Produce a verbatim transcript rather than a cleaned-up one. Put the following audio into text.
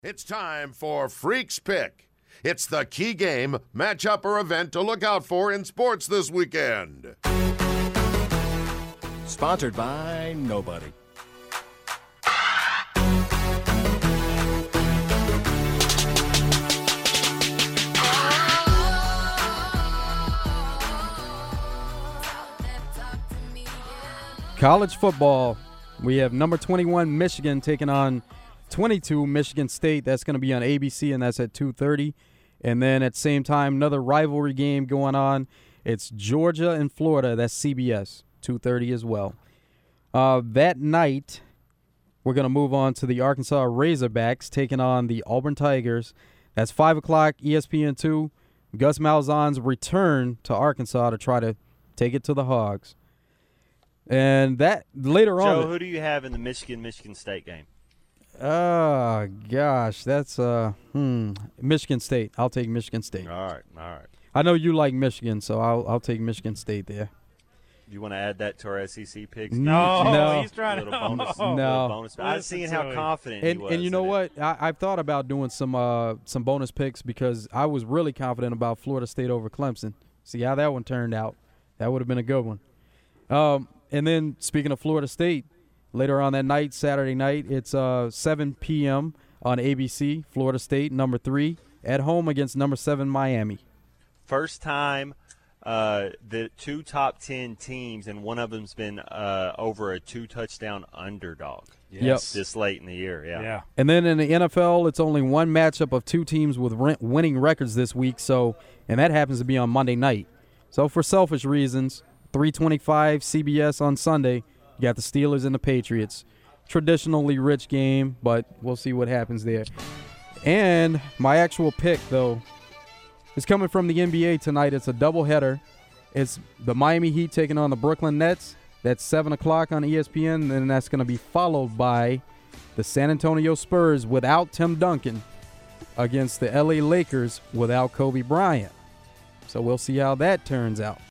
It's time for Freaks Pick. It's the key game, matchup, or event to look out for in sports this weekend. Sponsored by nobody. College football. We have number twenty-one Michigan taking on twenty-two Michigan State. That's going to be on A B C, and that's at two thirty. And then at the same time, another rivalry game going on. It's Georgia and Florida. That's C B S, two thirty as well. Uh, that night, we're going to move on to the Arkansas Razorbacks taking on the Auburn Tigers. That's five o'clock, E S P N two. Gus Malzahn's return to Arkansas to try to take it to the Hogs. And that later Joe, on. Joe, who do you have in the Michigan-Michigan State game? Oh, gosh. That's uh, hmm. Michigan State. I'll take Michigan State. All right, all right. I know you like Michigan, so I'll I'll take Michigan State there. Do you want to add that to our S E C picks? No, no, he's trying a little to. bonus, No. little bonus. I was Listen seeing to how him. confident And he was. and you know in what? it. I, I've thought about doing some uh some bonus picks because I was really confident about Florida State over Clemson. See how that one turned out. That would have been a good one. Um, and then speaking of Florida State, later on that night, Saturday night, it's uh seven p.m. on A B C. Florida State, number three, at home against number seven Miami. First time uh, the two top ten teams, and one of them's been uh, over a two-touchdown underdog. Yes. This late in the year, yeah. Yeah. And then in the N F L, it's only one matchup of two teams with re- winning records this week. So, and that happens to be on Monday night. So for selfish reasons, three twenty-five C B S on Sunday. You got the Steelers and the Patriots. Traditionally rich game, but we'll see what happens there. And my actual pick, though, is coming from the N B A tonight. It's a doubleheader. It's the Miami Heat taking on the Brooklyn Nets. That's seven o'clock on E S P N, and then that's going to be followed by the San Antonio Spurs without Tim Duncan against the L A Lakers without Kobe Bryant. So we'll see how that turns out.